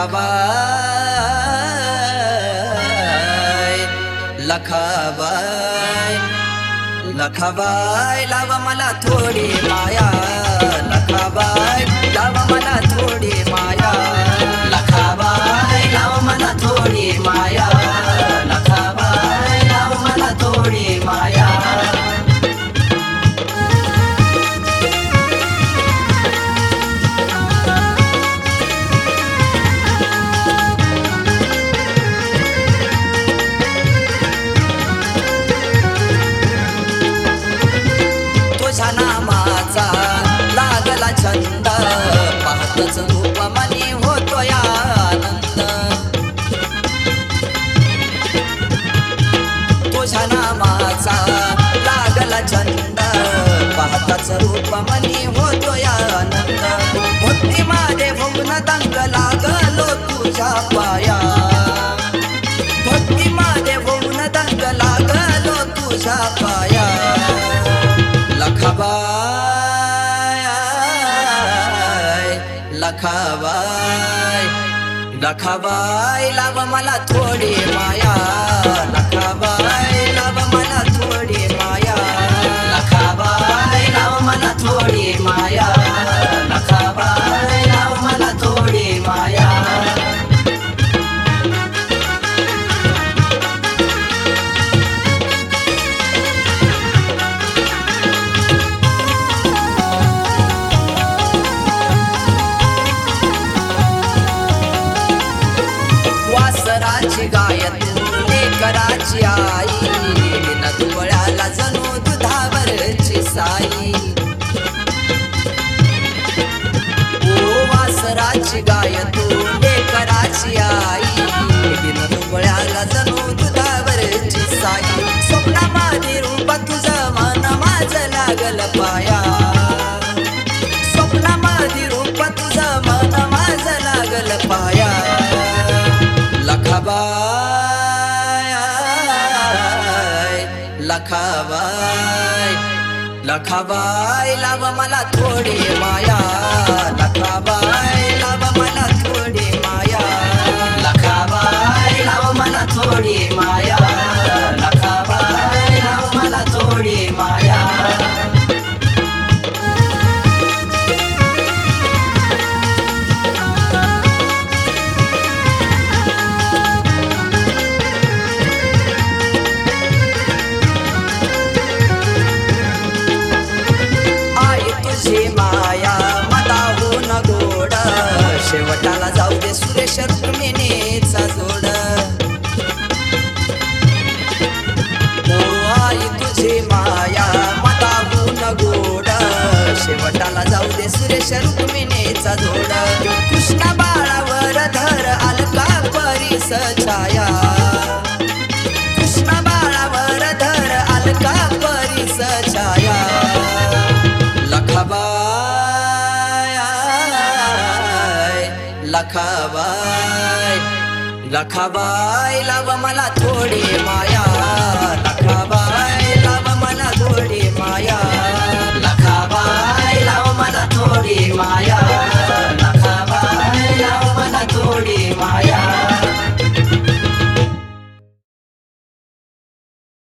लखाबाई लखाबाई लखाबाई लाव मला थोडी माया लखाबाई लाव मला थोडी माया लखाबाई लाव मला थोडी माया लखाबाई लाव मला थोडी माया तुझ्या नामाचा लागला छंद पाहतच रूप मनी होतोय आनंद तुझ्या नामाचा लागला छंद पाहतच रूप मनी होतोय आनंद भक्ती माझे भुवन दंग लागलो तुझ्या पाया भक्ती माझे भुवन दंग लागलो तुझ्या पाया लखाबाई लखाबाई लखाबाई लाव मला थोडी माया लखाबाई लाव मला थोडी माया लखाबाई लाव मला थोडी माया लखाबाई लाव मला थोडी माया वासराची गाय तू लेकराची आई नदुबळ्याला जणू दुधावरची साई ओ वासराची गाय तू लेकराची आई नदुबळ्याला जणू दुधावरची साई स्वप्नामध्ये रूप तुझं मन माझं लागल पाया स्वप्नामध्ये रूप तुझं मन माझं लागल पाया लखाबाई लखाबाई लखाबाई लाव मला थोडी माया लखाबाई लाव मला थोडी माया लखाबाई लाव मला थोडी माया लखाबाई लाव मला थोडी माया माया मलाहून गोड शेवटाला जाऊ दे सुरेश रुक्मिणीचा जोड ओ आई तुझी माया मलाहून गोड शेवटाला जाऊ दे सुरेश रुक्मिणीचा जोड कृष्ण बाळावर धर अलका परीस छाया कृष्ण बाळावर धर अलका परीस छाया लखाबाई लखाबाई लखाबाई लाव मला थोडी माया लखाबाई लाव मला थोडी माया लखाबाई लाव मला थोडी माया